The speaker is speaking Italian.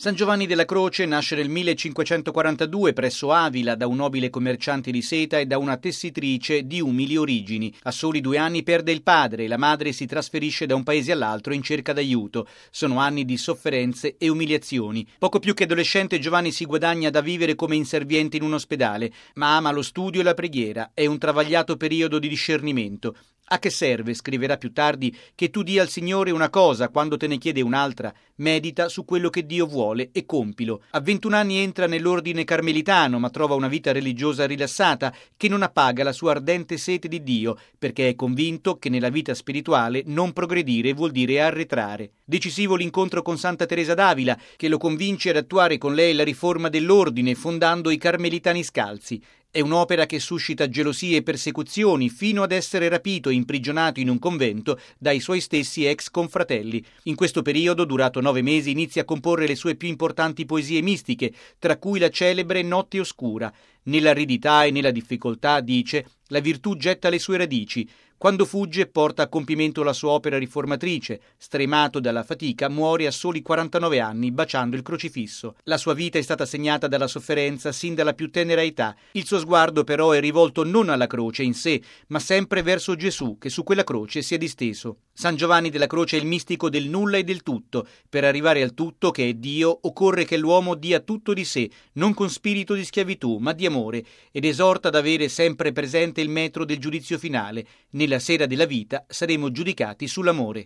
San Giovanni della Croce nasce nel 1542 presso Avila da un nobile commerciante di seta e da una tessitrice di umili origini. A soli 2 anni perde il padre e la madre si trasferisce da un paese all'altro in cerca d'aiuto. Sono anni di sofferenze e umiliazioni. Poco più che adolescente Giovanni si guadagna da vivere come inserviente in un ospedale, ma ama lo studio e la preghiera. È un travagliato periodo di discernimento. A che serve, scriverà più tardi, che tu dia al Signore una cosa quando te ne chiede un'altra? Medita su quello che Dio vuole e compilo. A 21 anni entra nell'ordine carmelitano, ma trova una vita religiosa rilassata che non appaga la sua ardente sete di Dio, perché è convinto che nella vita spirituale non progredire vuol dire arretrare. Decisivo l'incontro con Santa Teresa d'Avila, che lo convince ad attuare con lei la riforma dell'ordine, fondando i Carmelitani Scalzi. È un'opera che suscita gelosie e persecuzioni, fino ad essere rapito e imprigionato in un convento dai suoi stessi ex confratelli. In questo periodo, durato 9 mesi, inizia a comporre le sue più importanti poesie mistiche, tra cui la celebre Notte Oscura. Nell'aridità e nella difficoltà, dice, la virtù getta le sue radici. Quando fugge porta a compimento la sua opera riformatrice. Stremato dalla fatica, muore a soli 49 anni, baciando il crocifisso. La sua vita è stata segnata dalla sofferenza sin dalla più tenera età. Il suo sguardo però è rivolto non alla croce in sé, ma sempre verso Gesù, che su quella croce si è disteso. San Giovanni della Croce è il mistico del nulla e del tutto. Per arrivare al tutto, che è Dio, occorre che l'uomo dia tutto di sé, non con spirito di schiavitù, ma di amore, ed esorta ad avere sempre presente il metro del giudizio finale. Nella sera della vita saremo giudicati sull'amore.